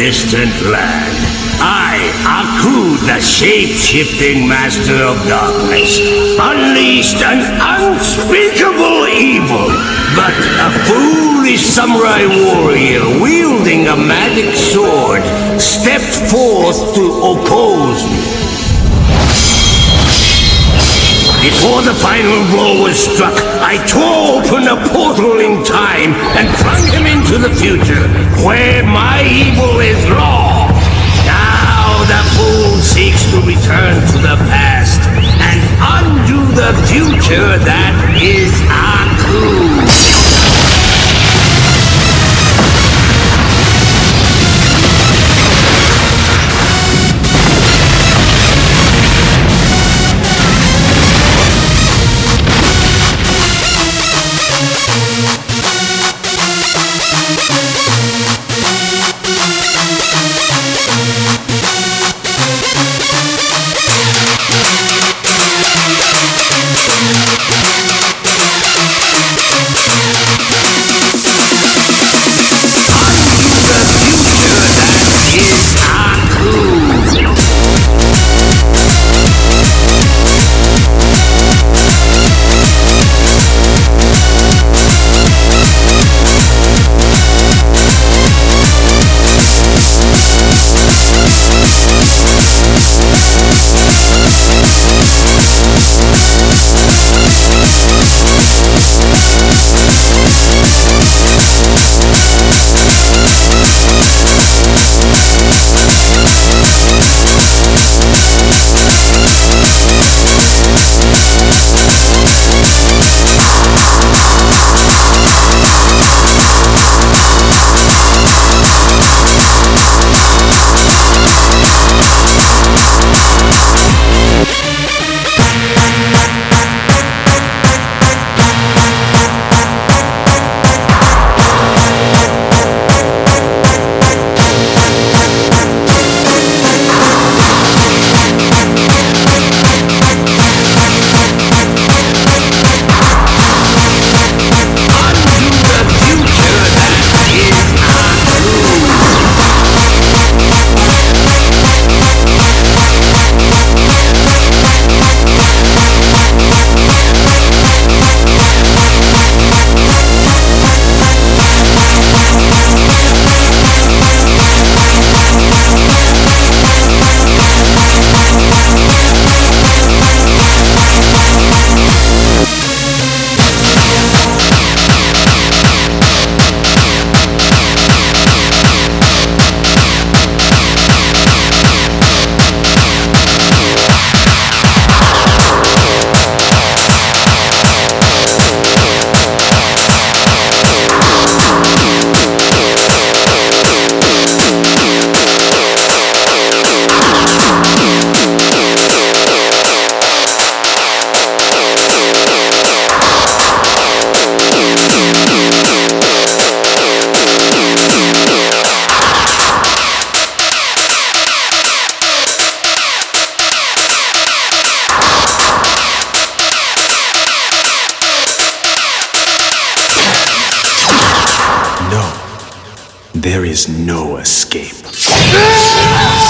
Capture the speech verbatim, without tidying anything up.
distant land. I, Aku, the shape-shifting master of darkness, unleashed an unspeakable evil. But a foolish samurai warrior wielding a magic sword stepped forth to oppose me. Before the final blow was struck, I tore open a portal in time and flung him into the future, where my evil is law. Now the fool seeks to return to the past and undo the future that is Aku. There is no escape.